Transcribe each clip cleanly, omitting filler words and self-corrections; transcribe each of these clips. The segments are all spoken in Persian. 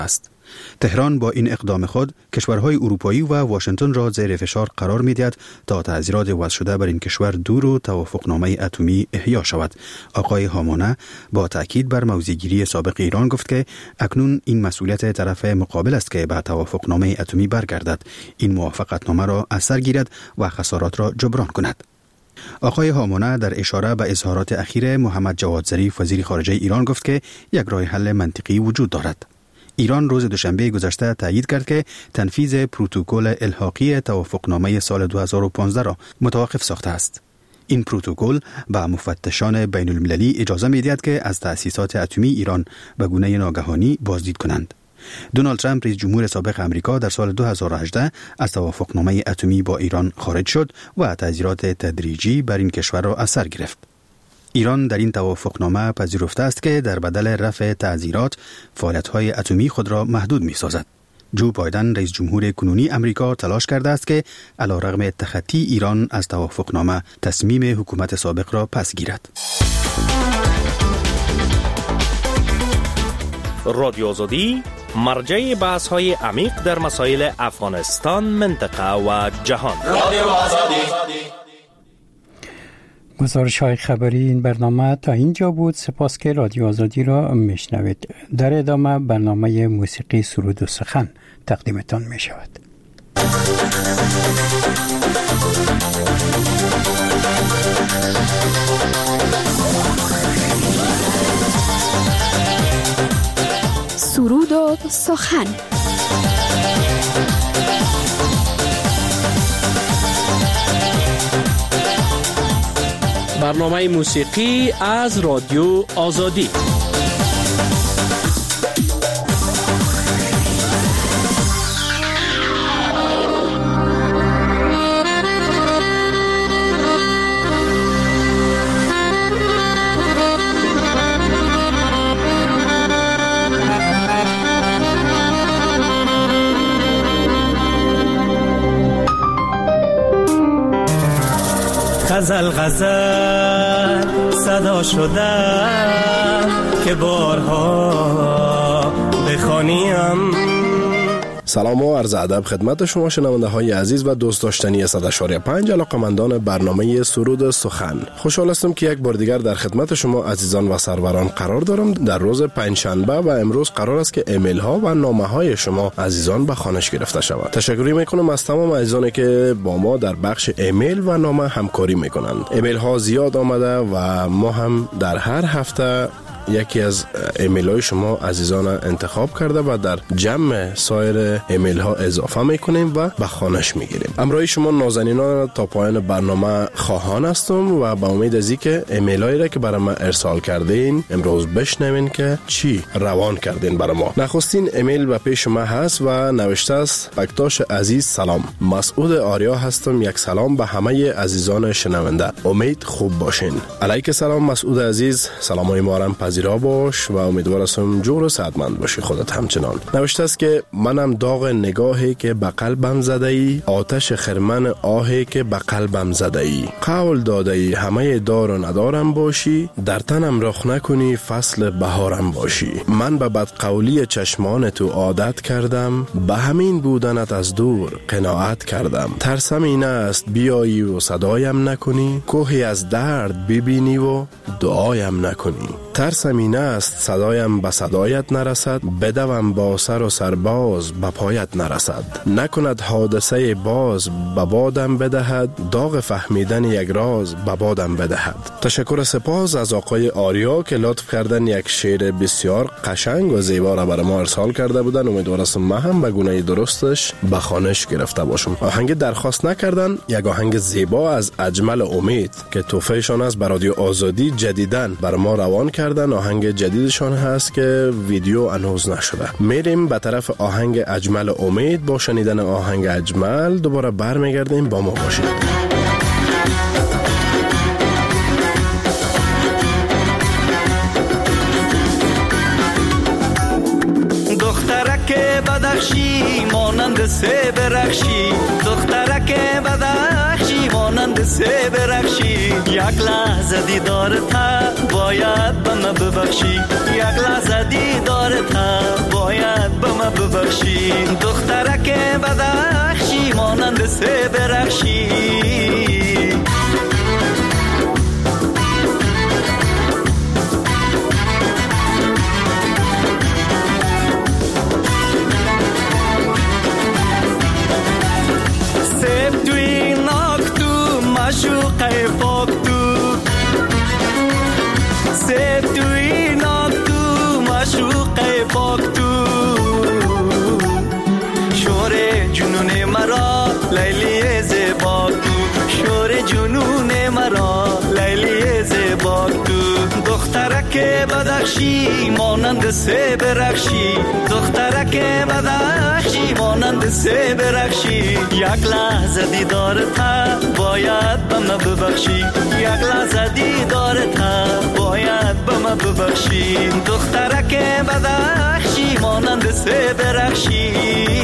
است. تهران با این اقدام خود کشورهای اروپایی و واشنگتن را زیر فشار قرار می‌دهد تا تعزیرات وضع شده بر این کشور دور و توافقنامه اتمی احیا شود. آقای هامانه با تأکید بر موضع‌گیری سابق ایران گفت که اکنون این مسئولیت طرف مقابل است که به توافقنامه اتمی برگردد، این موافقتنامه را از سر گیرد و خسارات را جبران کند. آقای هامانه در اشاره به اظهارات اخیر محمد جواد ظریف وزیر خارجه ایران گفت که یک راه حل منطقی وجود دارد. ایران روز دوشنبه گذشته تایید کرد که تنفیذ پروتکل الحاقی توافقنامه سال 2015 را متوقف ساخته است. این پروتکل به مفتشان بین المللی اجازه می‌دهد که از تأسیسات اتمی ایران به گونه ناگهانی بازدید کنند. دونالد ترامپ رئیس جمهور سابق امریکا در سال 2018 از توافقنامه اتمی با ایران خارج شد و تعزیرات تدریجی بر این کشور را از سر گرفت. ایران در این توافقنامه پذیرفته است که در بدل رفع تعزیرات فعالیت‌های اتمی خود را محدود می‌سازد. جو بایدن رئیس جمهور کنونی امریکا تلاش کرده است که علیرغم تخطی ایران از توافقنامه تصمیم حکومت سابق را پس گیرد. رادیو آزادی مرجع بحث‌های عمیق در مسائل افغانستان، منطقه و جهان. رادیو آزادی. گزارش‌های خبری این برنامه تا اینجا بود. سپاس که رادیو آزادی را میشنوید. در ادامه برنامه موسیقی سرود و سخن تقدیمتان میشود. سرود و سخن. برنامه موسیقی از رادیو آزادی. غزل غزل صدا شده که بارها بخوانیم. سلام و عرض ادب خدمت شما شنونده های عزیز و دوست داشتنی 100.5 علاقمندان برنامه سرود سخن. خوشحال هستم که یک بار دیگر در خدمت شما عزیزان و سروران قرار دارم. در روز پنجشنبه و امروز قرار است که ایمیل ها و نامه های شما عزیزان به خوانش گرفته شود. تشکر میکنم از تمام عزیزانی که با ما در بخش ایمیل و نامه همکاری میکنند. ایمیل ها زیاد آمده و ما هم در هر هفته یکی از ایمیل های شما عزیزان انتخاب کرده و در جمع سایر ایمیل ها اضافه میکنیم و به خوانش میگیریم. همراه شما نازنینان تا پایان برنامه خواهان هستم و با امید از اینکه ایمیل هایی را که برای ما ارسال کردین امروز بشنوین که چی روان کردین برای ما. نخستین ایمیل به پیش ما هست و نوشته است: بکتاش عزیز سلام، مسعود آریا هستم. یک سلام به همه عزیزان شنونده، امید خوب باشین. علیک سلام مسعود عزیز، سلامای ما را پذیرا باش و امیدوار هستم جور و صحتمند باشی خودت همچنان. نوشته است که منم داغ نگاهی که به قلبم زده ای، آتش خرمن آهی که به قلبم زده ای، قول داده ای همه دار و ندارم باشی، در تنم رخ نکنی فصل بهارم باشی. من به بدقولی چشمان تو عادت کردم، به همین بودنت از دور قناعت کردم. ترسم این است بیایی و صدایم نکنی، کوهی از درد ببینی و دعایم نکنی. ترسم این است صدایم به صدایت نرسد، بدوم با سر و سرباز به پایت نرسد. نکند حادثه باز به بادم بدهد، داغ فهمیدن یک راز به بادم بدهد. تشکر سپاس از آقای آریا که لطف کردن یک شعر بسیار قشنگ و زیبا را برای ما ارسال کرده بودن. امیدوارم ما هم به گونه درستش به خوانش گرفته باشم. آهنگ درخواست نکردن، یک آهنگ زیبا از اجمل امید که توفیشان از رادیو آزادی جدیدن برای ما روان کردن. آهنگ جدیدشان هست که ویدیو هنوز نشده. میریم به طرف آهنگ اجمل امید. با شنیدن آهنگ اجمل دوباره برمیگردیم، با ما باشید. دخترک بدخشی مانند سه برخشی، دخترک بدخشی مانند مانند سه برخشی، یک لحظه دیدارت باید به من ببخشی، یک لحظه دیدارت باید به من ببخشی. دخترک بدخشی مانند سه برخشی. سیب توی ناک تو مشوقه پاک تو، سیب توی ناک تو مشوقه پاک تو، شور جنون مرا لیلی زیباک تو، شور جنون مرا لیلی زیباک تو. دخترک بدخشی مانند سه برخشی، دخترک بدخشی مانند سه برخشی، یک لحظه دیدارت باید به من ببخشی، یک لحظه دیدارت باید به من ببخشی. دخترک بدخشی مانند سه برخشی.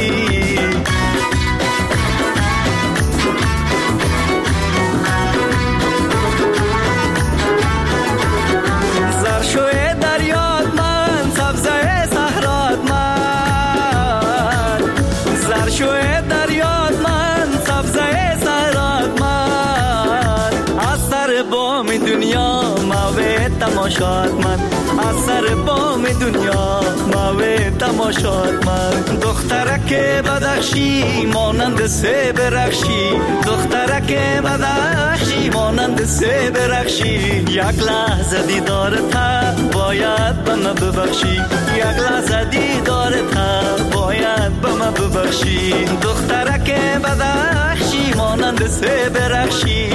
زرشوی دریاد من، سبزه صحرات من، زرشوی دریاد من، سبزه صحرات من، از سر بام دنیا موی تماشات من، از سر بام دنیا موی تماشات من. دخترک بدخشی مانند سه برخشی، دخترک بدخشی مانند سه برخشی، یک لحظه دیدارت باید به من ببخشی، یک لحظه دیدارت باید به من ببخشی. دخترک بدخشی مانند سه برخشی.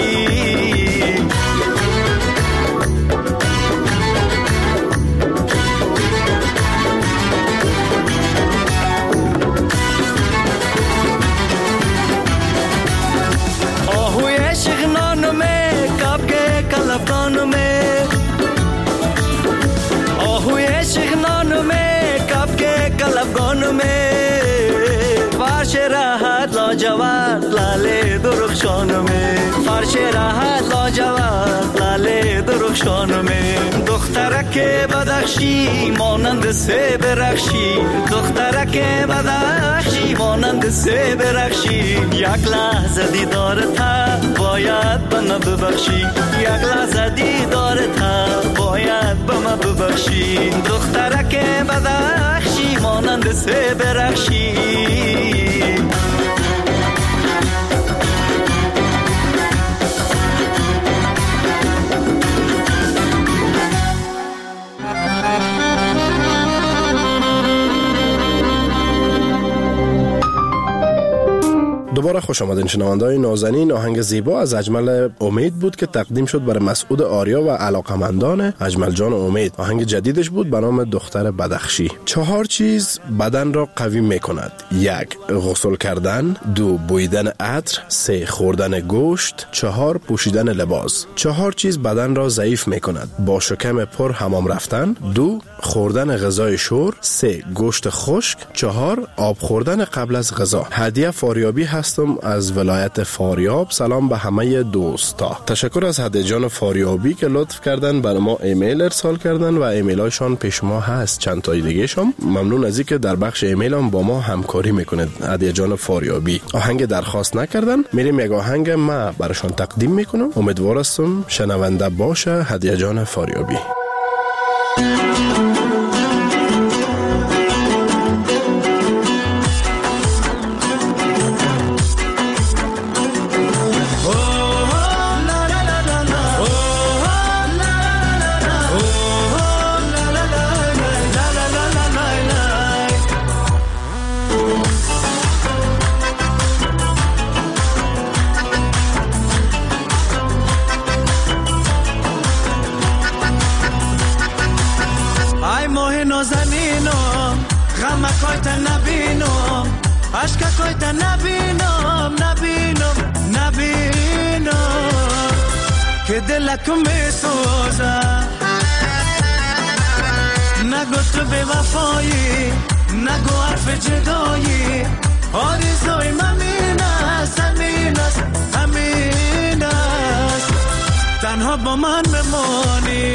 آهوی شغنانو می کب که کلفانو می، آهوی شغنانو می کب که کلفانو می، فرش راحت لاجواد لاله درخشانو می، فرش راحت لاجواد لاله درخشانو می. دخترک بدخشی مانند سه برخشی، دخترک بدخشی مانند سه برخشی، یک لحظه دیدارت باید به من ببخشی، یک لحظه دیدارت باید به من ببخشی. دخترک بدخشی مانند سه برخشی. دوباره خوش آمدین شنونده‌های نازنین. آهنگ زیبا از اجمل امید بود که تقدیم شد برای مسعود آریا و علاقمندان اجمل جان امید. آهنگ جدیدش بود به نام دختر بدخشی. 4 چیز بدن را قوی می‌کند: 1 غسل کردن، 2 بویدن عطر، 3 خوردن گوشت، 4 پوشیدن لباس. 4 چیز بدن را ضعیف می‌کند: با شکم پر حمام رفتن، 2 خوردن غذای شور، 3 گوشت خشک، 4 آب خوردن قبل از غذا. هدیه فاریابی هستم از ولایت فاریاب. سلام به همه دوستا. تشکر از هدیه جان فاریابی که لطف کردن برای ما ایمیل ارسال کردن و ایمیل هاشون پیش ما هست. چند تای دیگه شم ممنون از اینکه در بخش ایمیل هم با ما همکاری میکنید. هدیه جان فاریابی آهنگ درخواست نکردن، میریم یک آهنگ ما براشون تقدیم میکنم. امیدوار هستم شنونده باشه. هدیه جان فاریابی. دلکو می سوزم، نگو تو به وفایی، نگو حرف جدایی، آرزوی من همین است، همین است، همین تنها با من بمانی.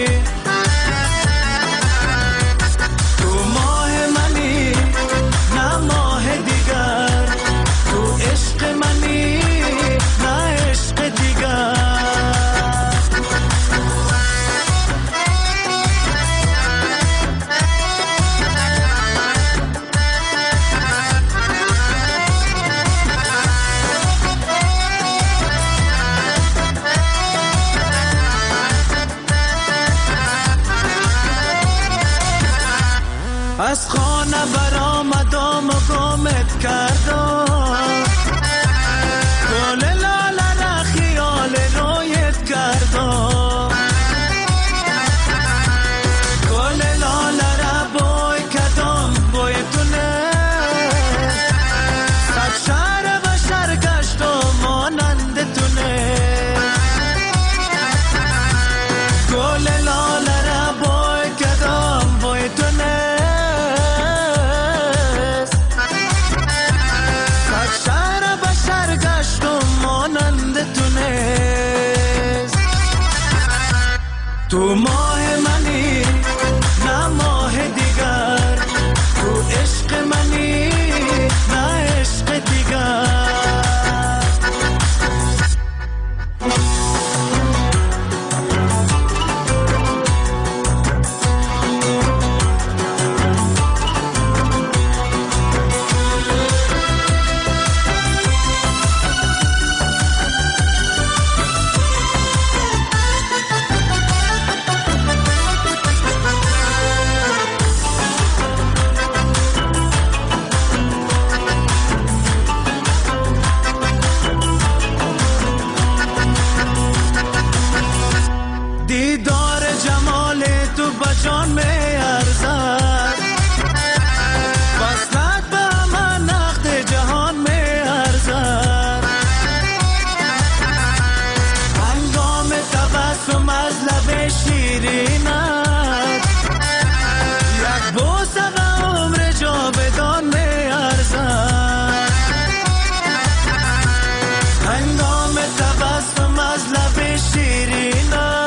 تو ماه منی نه ماه دیگر، تو عشق منی نه عشق دیگر. از خانه برآمدم و گمت کردم، گل لاله را خیال رویت کردم، گل لاله را بوی کردم بوی تونه، صد شهر بشر گشتم مانند تونه، گل لاله را بوی کردم بوی تونه، تو ماه منی نه ماه دیگر، تو عشق منی نه عشق دیگر. دیدار جمال تو بجان می ارزد، وصلت به من نقد جهان می ارزد. هنگام تبسم از لب شیرینت، یک بوسه به عمر جاودان می ارزد. هنگام تبسم از لب شیرینت،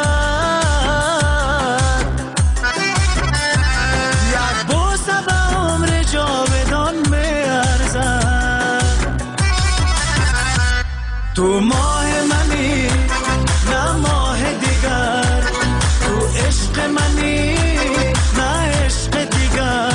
تو ماه منی نه ماه دیگر، تو عشق منی نه عشق دیگر.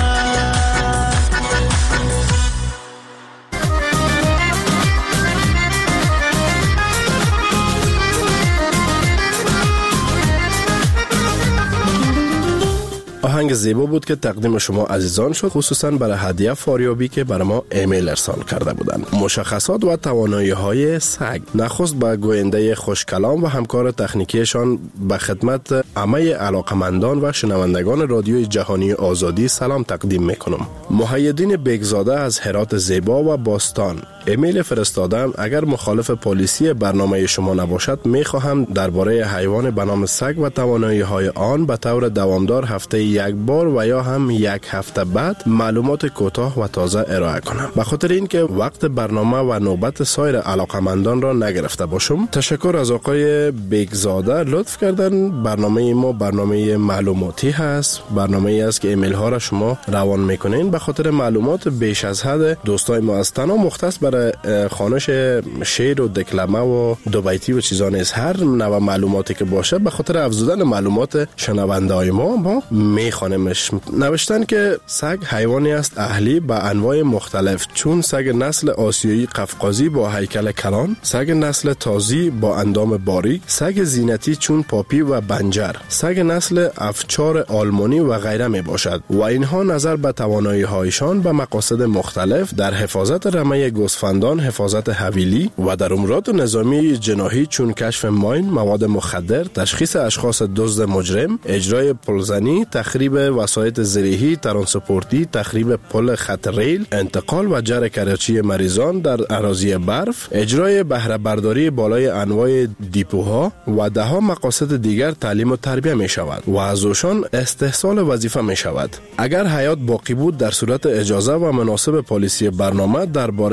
آهنگ زیبا بود که تقدیم شما عزیزان شد، خصوصا برای هدیه فاریابی که برای ما ایمیل ارسال کرده بودند. مشخصات و توانایی‌های سگ. نخست به گوینده خوشکلام و همکار تکنیکیشان به خدمت همه علاقمندان و شنوندگان رادیوی جهانی آزادی سلام تقدیم میکنم. محیدین بیگزاده از هرات زیبا و باستان ایمیل فرستادم. اگر مخالف پالیسی برنامه شما نباشد میخواهم درباره حیوان به نام سگ و توانایی‌های آن به طور دوامدار هفته یک بار و یا هم یک هفته بعد معلومات کوتاه و تازه ارائه کنم. به خاطر اینکه وقت برنامه و نوبت سایر علاقمندان را نگرفته باشم، تشکر از آقای بیگزاده. لطف کردن برنامه ما برنامه معلوماتی هست، برنامه ای است که ایمیل ها را شما روان میکنین. به خاطر معلومات بیش از حد دوستای ما از تنها مختص برای خوانش شعر و دکلمه و دو بیتی و چیزان از هر نوع معلوماتی که باشه، به خاطر افزودن معلومات شنونده های ما میخوانمش. نوشتن که سگ حیوانی است اهلی به انواع مختلف، چون سگ نسل آسیایی قفقازی با هیکل کلان، سگ نسل تازی با اندام باریک، سگ زینتی چون پاپی و بنجر، سگ نسل افچار آلمانی و غیره می باشد و اینها نظر به توانایی هایشان به مقاصد مختلف در حفاظت رمه گوسفندان، حفاظت حویلی و در امورات نظامی جناحی چون کشف ماین، مواد مخدر، تشخیص اشخاص دزد مجرم، اجرای پلزنی، تخریب وسایط زرعی، ترانسپورتی، تخریب پل خط ریل، انتقال و جر کراچی مریضان در اراضی برف، اجرای بهره برداری بالای انواع دیپوها و دهها مقاصد دیگر تعلیم و تربیه می شود و از اوشان استحصال وظیفه می شود. اگر حیات باقی بود در صورت اجازه و مناسب پالیسی برنامه درباره هر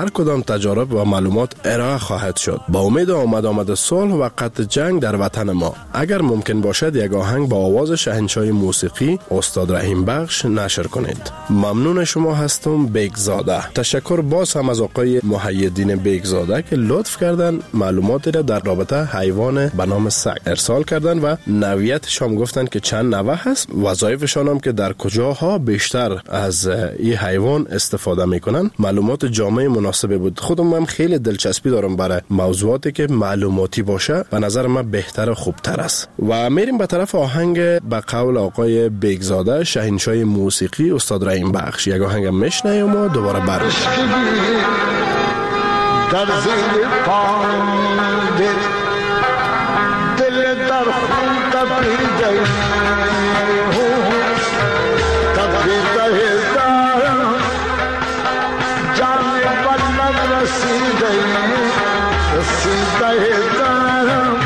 هر کدام تجارب و معلومات ارائه خواهد شد. با امید آمد صلح و قطع جنگ در وطن ما، اگر ممکن باشد یک آهنگ با آواز شاهنشاه موسیقی استاد رحیم بخش نشر کنید. ممنون شما هستم. بیگزاده. تشکر باز هم از آقای محیدین بیگزاده که لطف کردن معلوماتی را در رابطه حیوان به نام سگ ارسال کردن و نوعیتش هم گفتن که چند نوع هست، وظایفشان هم که در کجاها بیشتر از این حیوان استفاده میکنن. معلومات جامع مناسبی بود. خودم هم خیلی دلچسپی دارم برای موضوعاتی که معلوماتی باشه، به نظر من بهتر و خوبتر است. و میریم به طرف آهنگ به قول آقای بیگزاده شاهنشاه موسیقی استاد رحیم بخش. یک آهنگ میشنویم و دوباره برمیگردیم. در زیر پاند دل در خون تپیده تپیده دارم جان بلند رسیده دارم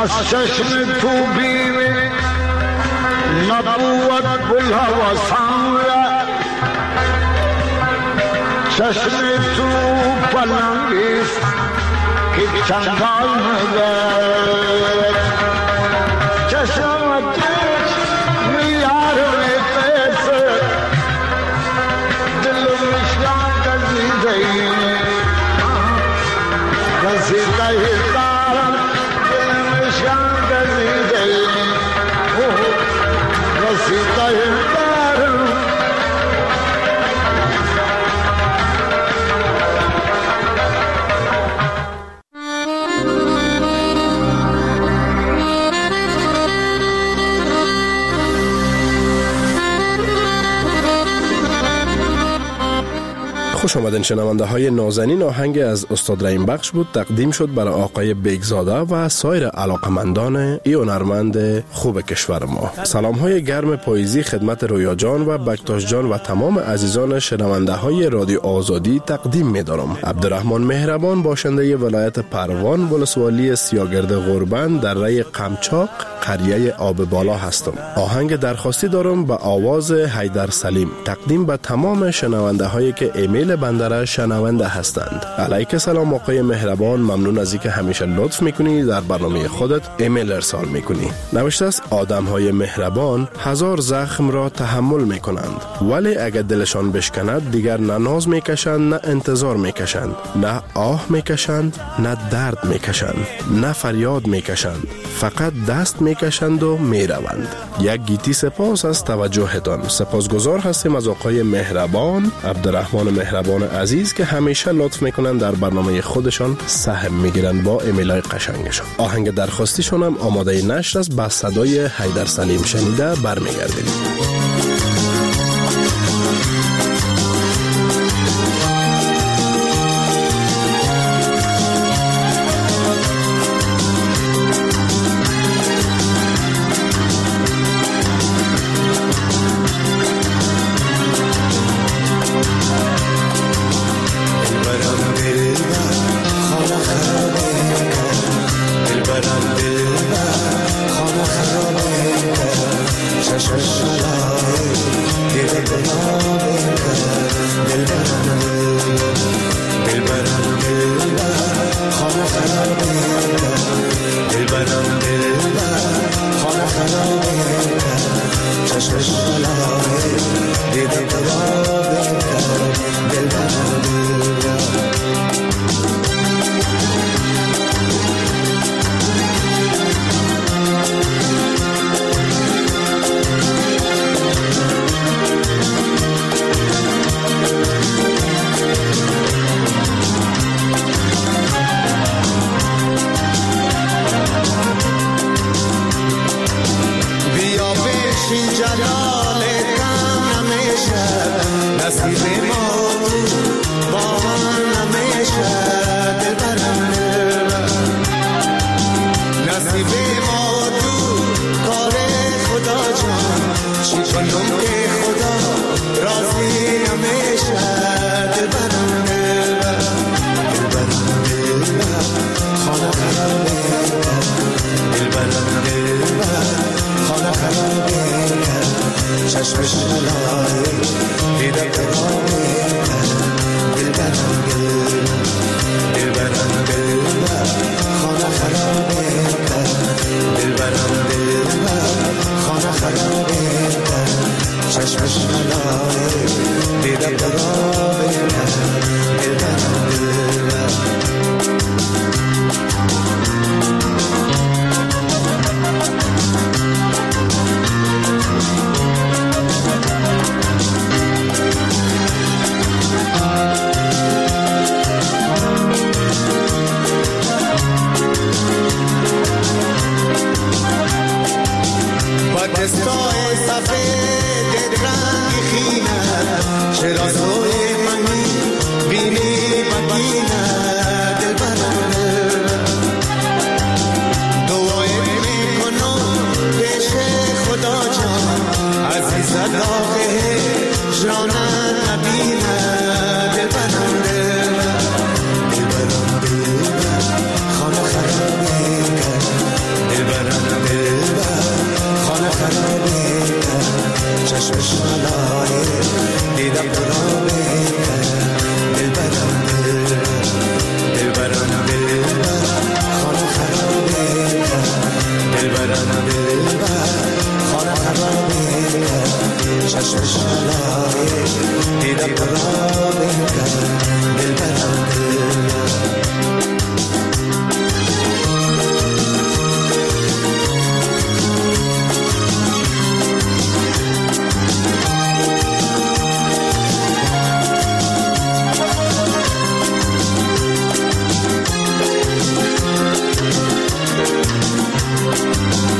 از چشم تو بینه نبود گل هواسان را چشم تو پلنگیست که چندان مدد چشم میار میپسه دل مشکان گزیده دارم دل مشکان گزیده گزیده دارم خوش آمدین شنونده های نازنین. آهنگ از استاد رحیم بخش بود، تقدیم شد برای آقای بیگزاده و سایر علاقمندان ای هنرمند خوب کشور ما. سلام های گرم پاییزی خدمت رویا جان و بکتاش جان و تمام عزیزان شنونده های رادیو آزادی تقدیم می دارم. عبدالرحمن مهربان، باشنده ولایت پروان، ولسوالی سیاگرد غربند در ری قمچاق، قریه آب بالا هستم. آهنگ درخواستی دارم به آواز حیدر سلیم، تقدیم به تمام شنونده هایی که ایمیل بنده شنونده هستند. علیک سلام آقای مهربان، ممنون از اینکه همیشه لطف میکنی در برنامه خودت ایمیل ارسال میکنی. نوشته است آدم های مهربان هزار زخم را تحمل میکنند، ولی اگر دلشان بشکند دیگر نه ناز میکشند نه انتظار میکشند، نه آه میکشند نه درد میکشند، نه فریاد میکشند، فقط دست میکشند و میروند. یک گیتی سپاس از توجهتان. سپاسگزار هستیم از آقای مهربان، عبدالرحمن مهربان عزیز که همیشه لطف میکنن در برنامه خودشان سهم میگیرن با ایمیلای قشنگشان. آهنگ درخواستیشون هم آماده نشر است، با صدای حیدر سلیم شنیده برمیگردیم.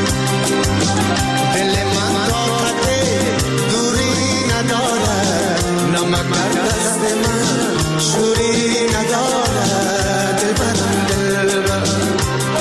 دل من طاقت دوری ندارد، نمک بر دست من شوری ندارد. دلبرم دلبرم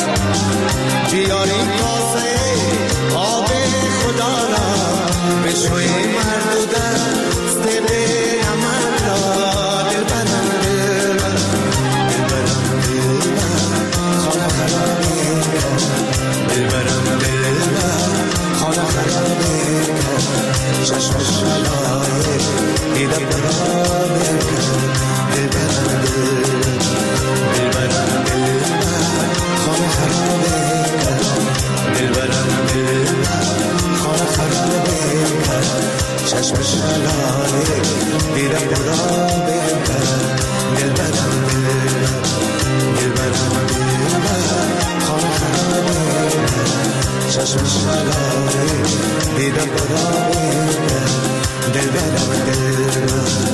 بیاری کاسه آب خدا را، بشوی مرد و دست دل من را. دلبرم دلبرم دلبرم دلبرم خانه خرابه کرد. دلبرم دلبرم خانه خرابه کرد. چشمش علایه دیده برابه کرد. دلبرم دلبرم دلبرم دلبرم خانه خرابه کرد. دلبرم دلبرم خانه خرابه کرد. چشمش علایه دیده برابه کرد. دلبرم دلبرم دلبرم دلبرم خانه خرابه کرد. چشمش علایه دیده برابه کرد. دلبرم دلبرم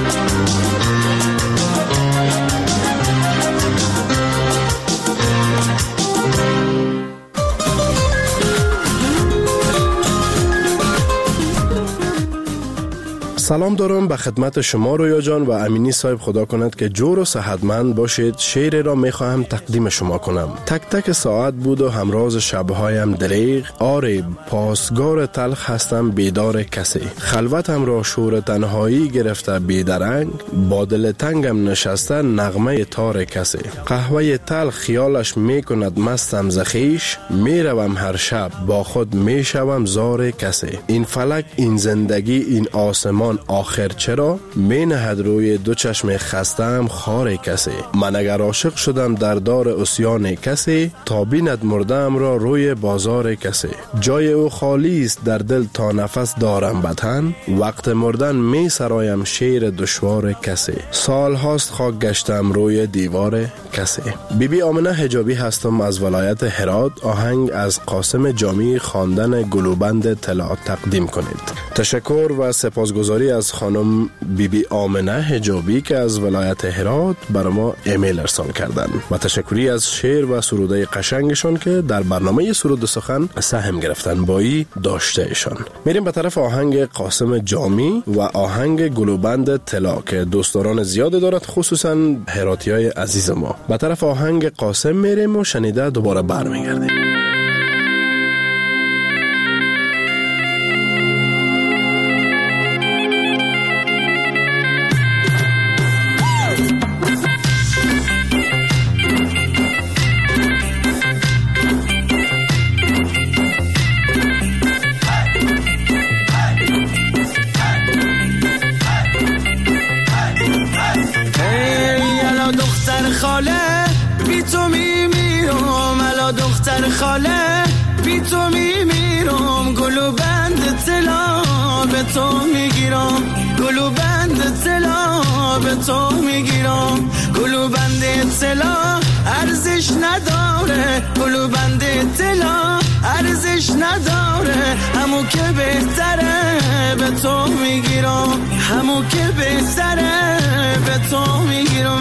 سلام دارم به خدمت شما رویا جان و امینی صاحب. خدا کند که جور و صحتمند باشید. شعر را میخواهم تقدیم شما کنم. تک تک ساعت بود و همراز شبهایم دریغ، آره پاسگار تلخ هستم بیدار کسی. خلوتم را شور تنهایی گرفته بیدرنگ، با دل تنگم نشسته نغمه تار کسی. قهوه تلخ خیالش میکند مستم زخیش، میروم هر شب با خود میشوم زار کسی. این فلک این زندگی این آسمان آخر چرا می نهد روی دو چشم خستم خار کسی. من اگر عاشق شدم در دار اسیان کسی، تا بیند مردم را روی بازار کسی. جای او خالی است در دل تا نفس دارم بطن، وقت مردن می سرایم شیر دشوار کسی. سال هاست خاک گشتم روی دیوار کسی. بیبی آمنه حجابی هستم از ولایت هرات. آهنگ از قاسم جامی خواندن گلوبند طلا تقدیم کنید. تشکر و سپاسگزاری از خانم بیبی آمنه حجابی که از ولایت هرات برای ما ایمیل ارسال کردن و تشکری از شعر و سروده قشنگشان که در برنامه سرود سخن سهم گرفتن بایی داشته ایشان. میریم به طرف آهنگ قاسم جامی و آهنگ گلوبند طلا که دوستداران زیاد دارد، خصوصا هراتیای عزیز ما. به طرف آهنگ قاسم میریم و شنیده دوباره برمیگردیم. خاله بی تو میمیرم، گلوبند طلا به تو میگیرم، گلوبند طلا به تو میگیرم. گلوبند طلا ارزش نداره، گلوبند طلا ارزش نداره. همو که بهتره به تو میگیرم، همو که بهتره به تو میگیرم.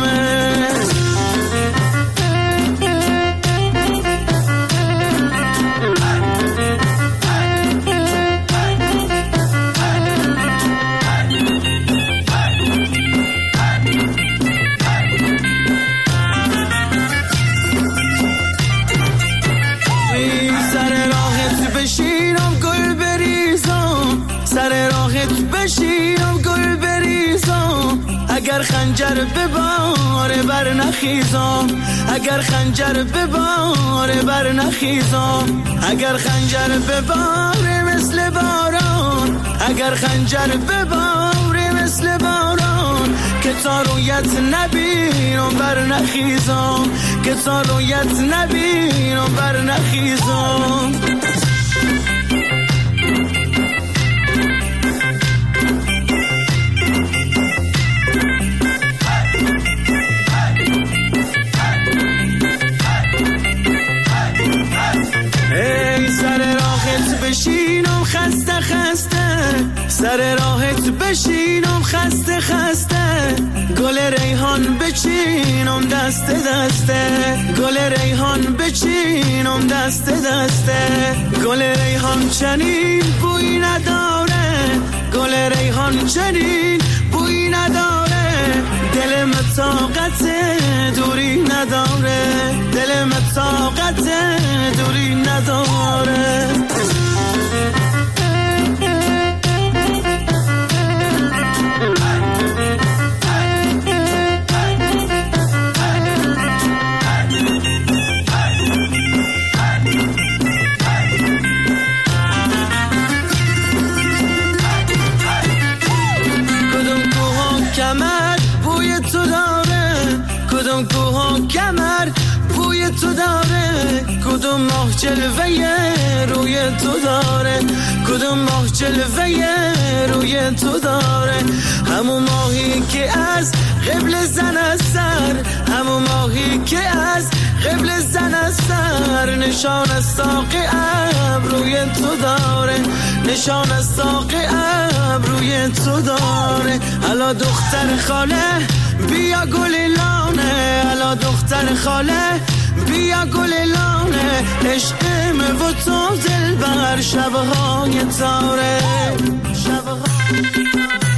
بشینم گل بریزم، اگر خنجر به بار بر نخیزم، اگر خنجر به بار بر نخیزم، اگر خنجر به بار مثل باران، اگر خنجر به بار مثل باران، که تا رویت نبینم بر نخیزم، که تا رویت نبینم بر نخیزم. ای سر راهت بشینم خسته خسته، سر راحت بشینم خسته خسته، گل ریحان بچینم دست دسته، گل ریحان بچینم دست دسته، گل ریحان چنین بوی نداره، گل ریحان چنین بوی نداره، دلم طاقت دوری نداره، دلم طاقت دوری نداره. کدوم کوها کمر بوی تو داره، کدوم ماه جلوه روی تو داره، کدوم ماه جلوه روی تو داره، همون ماهی که از قبل زن از سر، همون ماهی که از قبل زن از سر، نشان از ساق ابروی تو داره، نشان از ساق ابروی تو داره. الا دختر خاله بیا گل لانه، الا دختر خاله بیا گل لانه، عشقم و تو دلبر شبهای تاره، شبهای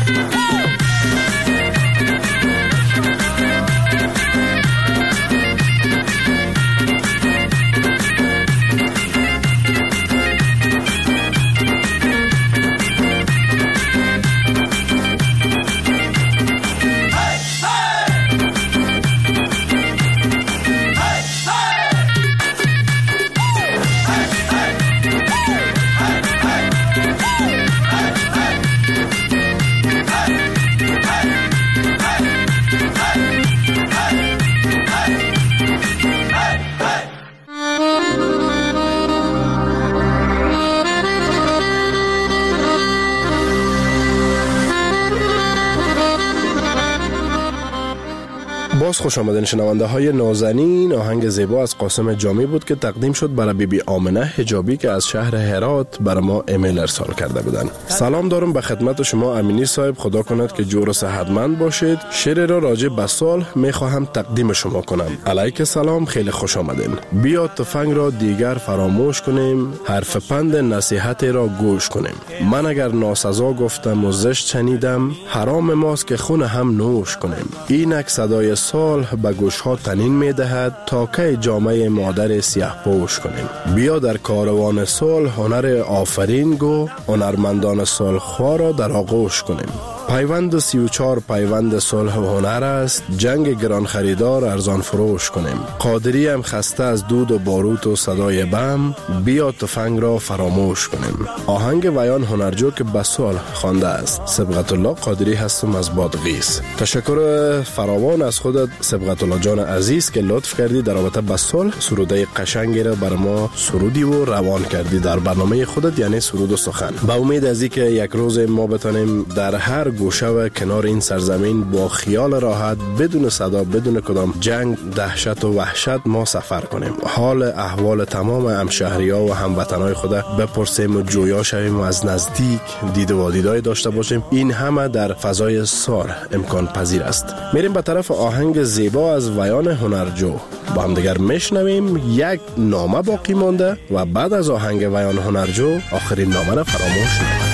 باز خوش آمدین شنونده های نازنین. آهنگ زیبا از قاسم جامی بود که تقدیم شد برای بیبی آمنه حجابی که از شهر هرات برای ما ایمیل ارسال کرده بودن. سلام دارم به خدمت شما امینی صاحب، خدا کند که جور و صحتمند باشید. شعر را راجع به سال میخواهم تقدیم شما کنم. علیک سلام، خیلی خوش آمدین. بیا تفنگ را دیگر فراموش کنیم، حرف پند نصیحت را گوش کنیم. من اگر ناسزا گفتم و زشت شنیدم، حرام ماست که خون هم نوش کنیم. اینک صدای سال به گوش ها تنین می دهد، تا که جامعه مادر سیاه پوش کنیم. بیا در کاروان سال هنر آفرین گو، هنرمندان سال خواه را در آغوش کنیم. پیوند 34 پیوند صلح و هنر است، جنگ گران خریدار ارزان فروش کنیم. قادری هم خسته از دود و باروت و صدای بم، بیا تفنگ را فراموش کنیم. آهنگ ویان هنرجو که به سال خوانده است. سبقت الله قادری هستم از بادغیس. تشکر فراوان از خودت سبقت الله جان عزیز که لطف کردی در رابطه با سال سروده قشنگی را بر ما سرودی و روان کردی در برنامه خودت، یعنی سرود و سخن. با امید از اینکه یک روز ما بتونیم در هر گوشه و کنار این سرزمین با خیال راحت، بدون صدا، بدون کدام جنگ، دهشت و وحشت ما سفر کنیم. حال احوال تمام همشهری‌ها و هموطنای خود بپرسیم و جویا شویم و از نزدیک دید و دیدار داشته باشیم. این همه در فضای سال امکان پذیر است. میریم به طرف آهنگ زیبا از ویان هنرجو. با هم دیگر میشنویم. یک نامه باقی مانده و بعد از آهنگ ویان هنرجو آخرین نامه را فراموش نکنید.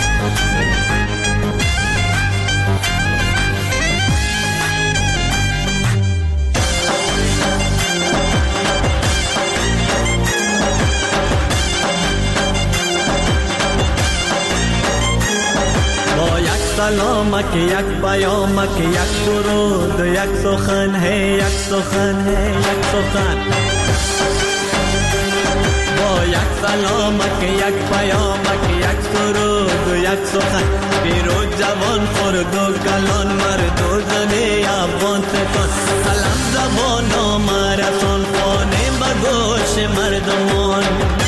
سلامک یک پیامک یک درود یک سخن ہے یک سخن ہے یک سخن با یک سلامک یک پیامک یک درود یک سخن پیرو جوان خرد و کلان مرد و زن افغانستان سلام زبان و مرسان خانه به گوش مردمان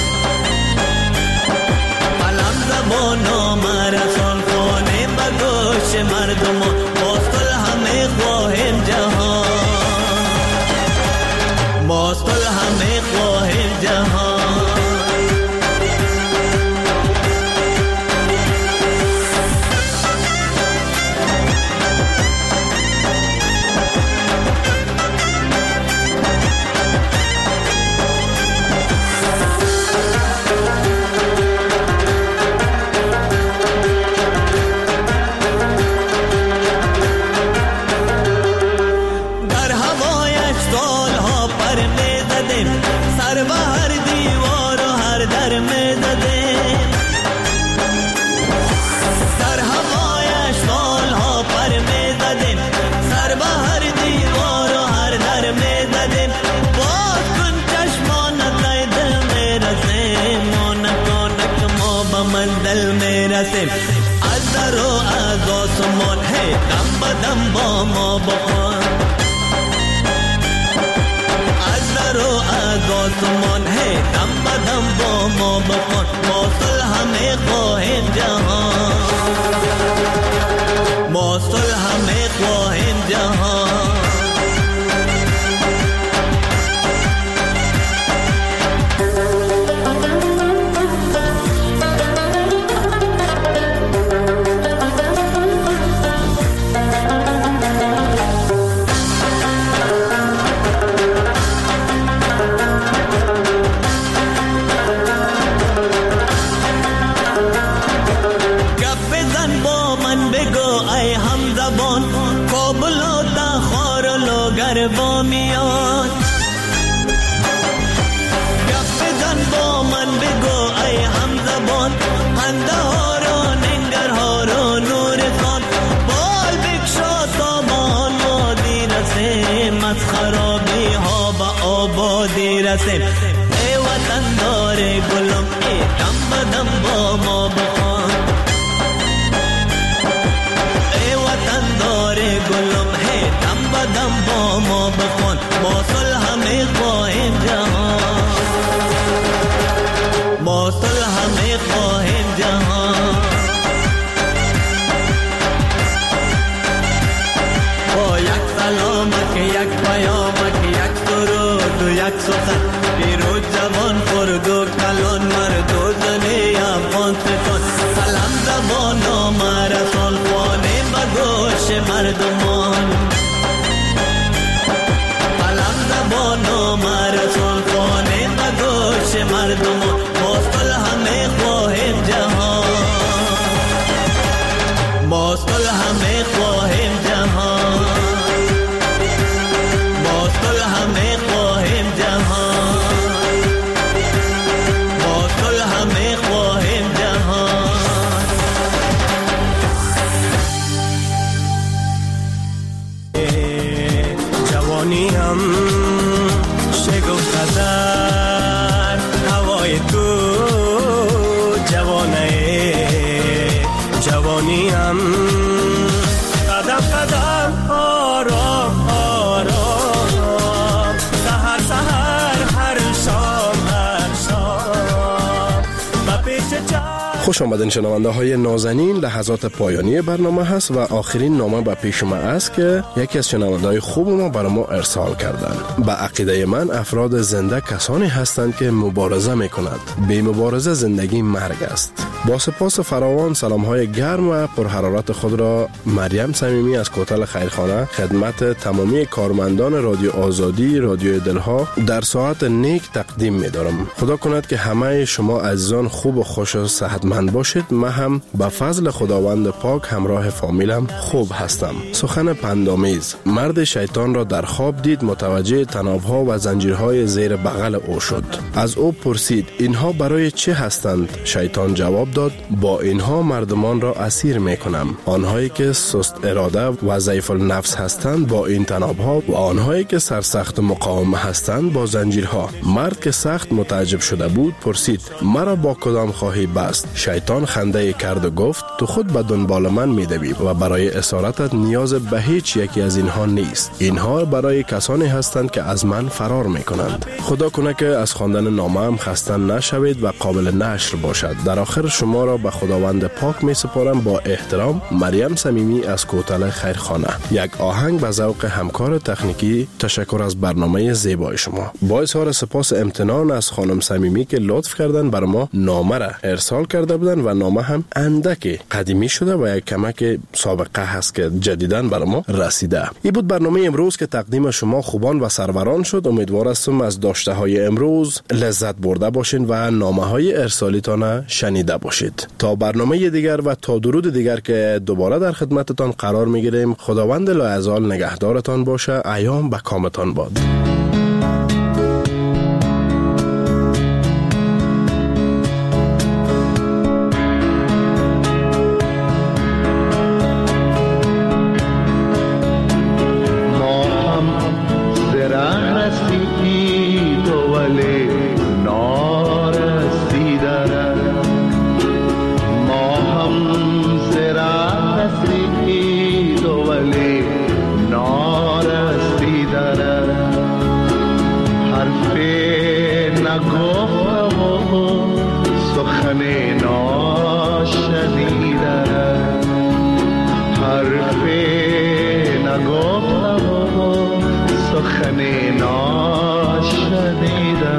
سلام زبان و مرسان خانه گوش مردمان باستل همه خواهیم جهان باستل همه خواهیم جهان میزدیم در هوایش سالها پر میزدیم سر به هر دیوار و هر در میزدیم باز کن چشمانت ای دل میرسیم ما نکنه که ما به منزل میرسیم از در و از آسمان هی دم به دم با ما بخوان از در و از آسمان هی دم به دم با ما بخوان ما صلح میخواهیم جهان ما صلح میخواهیم جهان با میاد گپ بزن با من بگو ای همزبان پنده ها رو ننگرها رو نورستان بال بکشا تا با آبادی رسیم از خرابی ها به آبادی رسیم ای وطن دار گلم ای دم به دم با ما بخوان ای وطن دار گلم ای دم به دم با ما بخوان ما صلح میخواهیم جهان ما صلح میخواهیم جهان با یک سلامک یک پیامک یک درود و یک سخن پیروز جوان خرد و کلان مرد و زن افغانستان سلام زبان و مرسال خوانه به گوش مردمان بانو مرسول خانه به گوش مردمان ما صلح میخواهیم جهان ما صلح میخواهیم جهان ما صلح میخواهیم جهان ما صلح میخواهیم جهان جوانی هم شگفت در هوای تو جوانی هم قدم قدم آرام آرام سهر سهر هر شام به پیش خوش آمدین شنونده های نازنین. لحظات پایانی برنامه هست و آخرین نامه به پیش ما است که یکی از شنونده های خوب ما برای ما ارسال کردن. به عقیده من افراد زنده کسانی هستند که مبارزه می کند. بی مبارزه زندگی مرگ است. با سپاس فراوان سلام های گرم و پرحرارت خود را مریم صمیمی از کوتل خیرخانه خدمت تمامی کارمندان رادیو آزادی رادیو دلها در ساعت نیک تقدیم می دارم. خدا کند که همه شما عزیزان خوب و خوش و صحتمند باشید. من هم به فضل خداوند پاک همراه فامیلم خوب هستم. سخن پندآمیز: مرد شیطان را در خواب دید، متوجه طناب‌ها و زنجیرهای زیر بغل او شد. از او پرسید اینها برای چه هستند؟ شیطان جواب داد با اینها مردمان را اسیر میکنم. آنهایی که سست اراده و ضعیف النفس هستند با این طناب‌ها و آنهایی که سرسخت و مقاوم هستند با زنجیرها. مرد که سخت متعجب شده بود پرسید مرا با کدام خواهی بست؟ شیطان خنده کرد و گفت تو خود به دنبال من میدوی و برای اسارتت نیاز به هیچ یکی از اینها نیست. اینها برای کسانی هستند که از من فرار میکنند. خدا کنه که از خواندن نامه هم خسته نشوید و قابل نشر باشد. در آخر شما را به خداوند پاک می سپارم. با احترام، مریم صمیمی از کوتل خیرخانه. یک آهنگ به ذوق همکار تکنیکی. تشکر از برنامه زیبای شما. با اظهار سپاس امتنان از خانم صمیمی که لطف کردن بر ما نامه را ارسال کرده بودن و نامه هم اندک قدیمی شده و یک کمک سابقه هست که جدیداً بر ما رسیده. این بود برنامه امروز که تقدیم شما خوبان و سروران شد. امیدوار هستم از داشته های امروز لذت برده باشین و نامه های ارسالیتان شنیده باشید. تا برنامه دیگر و تا درود دیگر که دوباره در خدمتتان قرار میگیریم، خداوند لایزال نگهدارتان باشه. ایام به کامتان باد. ناشنیده حرف نگفتم و سخن ناشنیده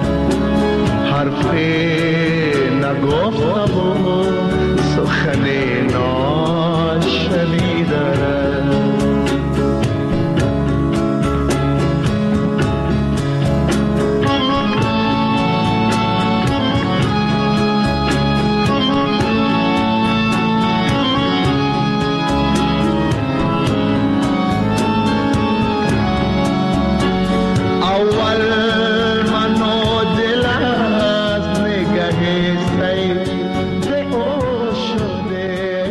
نگفتم و سخن